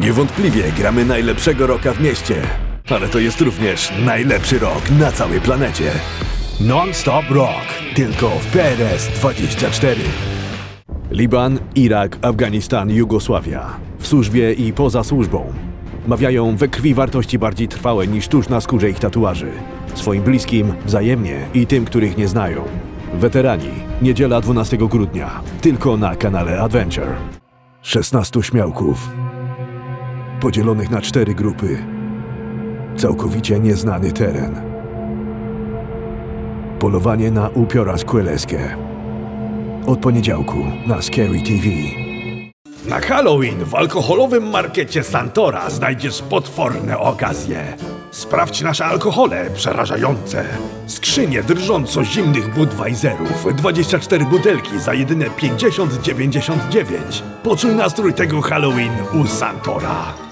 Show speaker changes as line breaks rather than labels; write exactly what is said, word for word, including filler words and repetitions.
Niewątpliwie gramy najlepszego rocka w mieście, ale to jest również najlepszy rock na całej planecie. Non-stop rock, tylko w P R S dwadzieścia cztery. Liban, Irak, Afganistan, Jugosławia. W służbie i poza służbą. Mawiają we krwi wartości bardziej trwałe niż tuż na skórze ich tatuaży. Swoim bliskim wzajemnie i tym, których nie znają. Weterani. Niedziela dwunastego grudnia. Tylko na kanale Adventure. szesnastu śmiałków. Podzielonych na cztery grupy. Całkowicie nieznany teren. Polowanie na upiora Squeleskę. Od poniedziałku na Scary T V.
Na Halloween w alkoholowym markecie Santora znajdziesz potworne okazje. Sprawdź nasze alkohole przerażające. Skrzynię drżąco zimnych Budweiserów, dwadzieścia cztery butelki za jedyne pięćdziesiąt dziewięćdziesiąt dziewięć. Poczuj nastrój tego Halloween u Santora.